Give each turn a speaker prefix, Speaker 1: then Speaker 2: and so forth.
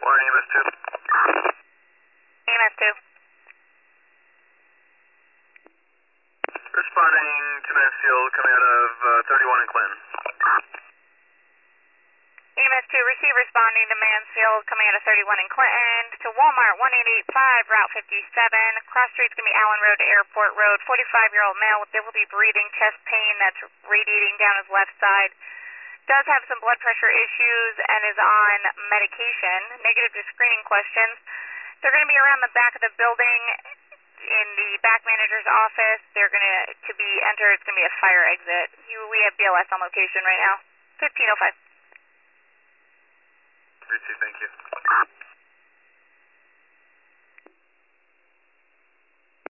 Speaker 1: EMS 2.
Speaker 2: EMS 2.
Speaker 1: Responding to Mansfield, coming out of 31 in Clinton.
Speaker 2: EMS 2, receive responding to Mansfield, coming out of 31 in Clinton, to Walmart 1885, Route 57. Cross street's going to be Allen Road to Airport Road. 45-year-old male with difficulty breathing, chest pain that's radiating down his left side. Does have some blood pressure issues and is on medication. Negative to screening questions. They're going to be around the back of the building in the back manager's office. They're going to be entered. It's going to be a fire exit. We have BLS on location right now. 1505.
Speaker 1: Thank you.